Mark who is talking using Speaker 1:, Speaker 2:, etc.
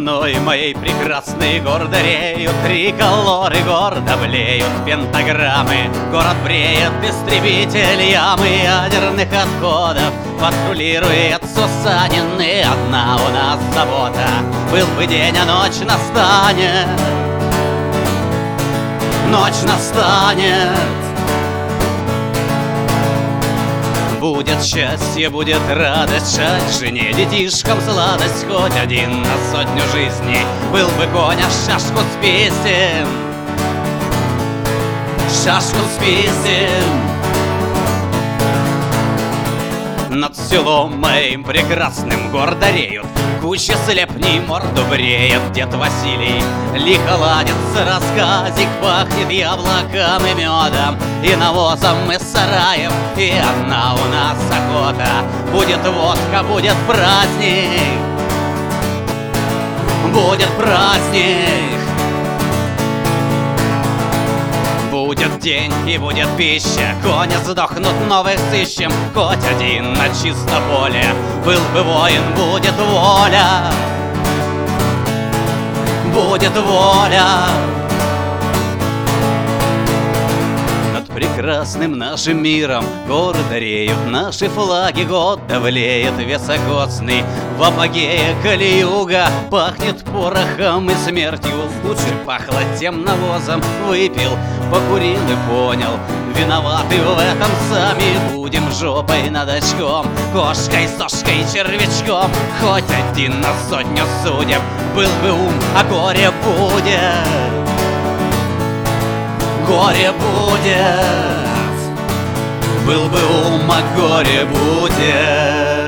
Speaker 1: мной моей прекрасной гордо реют триколоры, гордо блеют пентаграммы. Город бреет истребитель ямы ядерных отходов. Патрулирует Сусанин, и одна у нас забота: был бы день, а ночь настанет. Ночь настанет. Будет счастье, будет радость, шать жене, детишкам сладость, хоть один на сотню жизней. Был бы конь, а шашку списем, шашку списем. Над селом моим прекрасным гордо реют куча слепней, морду бреет дед Василий. Лихо ладится рассказик, пахнет яблоком и медом, и навозом из сараев, и одна у нас охота. Будет водка, будет праздник, будет праздник. Будет день и будет пища, кони сдохнут, новых сыщем. Хоть один на чисто поле, был бы воин, будет воля, будет воля. Над прекрасным нашим миром гордо реют наши флаги, год давлеет високосный. В апогее калиюга пахнет порохом и смертью. Лучше пахло тем навозом. Выпил, покурил и понял: виноваты в этом сами. Будем жопой над очком, кошкой, сошкой, червячком. Хоть один на сотню судеб, был бы ум, а горе будет, горе будет. Был бы ум, а горе будет.